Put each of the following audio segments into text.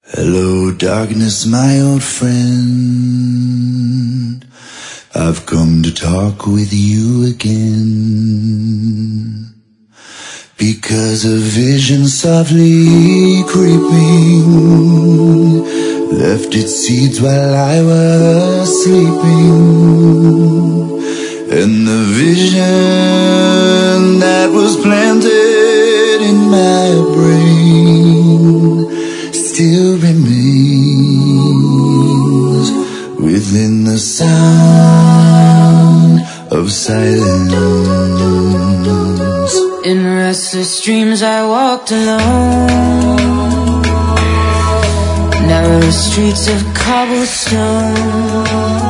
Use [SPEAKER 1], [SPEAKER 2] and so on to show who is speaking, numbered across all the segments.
[SPEAKER 1] Hello, darkness, my old friend. I've come to talk with you again, because a vision softly creeping left its seeds while I was sleeping. And the vision that was planted in my brain still remains within the sound of silence.
[SPEAKER 2] In restless dreams I walked alone, narrow streets of cobblestone.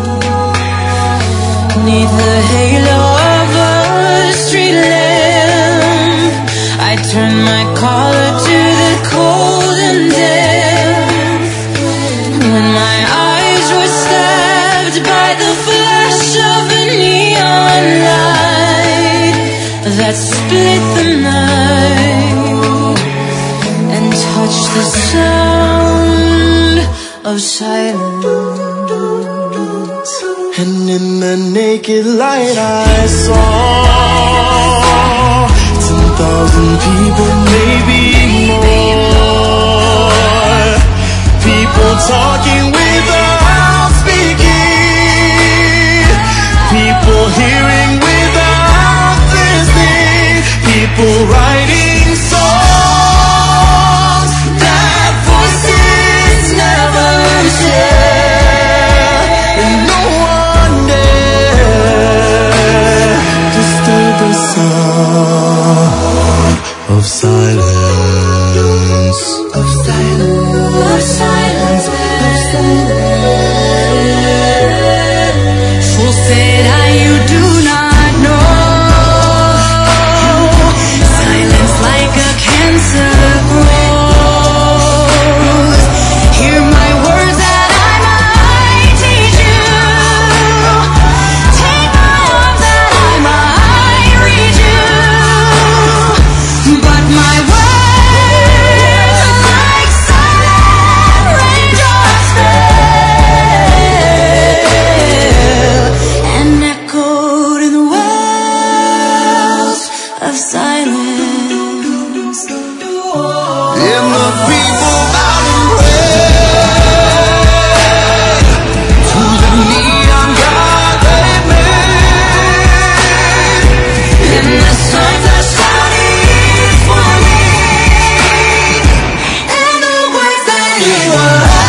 [SPEAKER 2] Neath the halo of a street lamp, I turned my collar to the cold and damp. When my eyes were stabbed by the flash of a neon light that split the night and touched the sound of silence.
[SPEAKER 3] And in the naked light I saw 10,000 people, maybe more. People talking without speaking, people hearing without listening, people writing songs that voices never share. And no one dare disturb the sound of silence, of silence, of silence, of silence.
[SPEAKER 2] Fool said I, you do not know. Silence like a cancer grows. Hear my words that I might teach you. Take my arms that I might reach you. But my words like silent raindrops fell and echoed in the wells of silence.
[SPEAKER 3] And the people bowed and prayed to the neon god they made.
[SPEAKER 2] And the signs are shouting for me, and the words that he was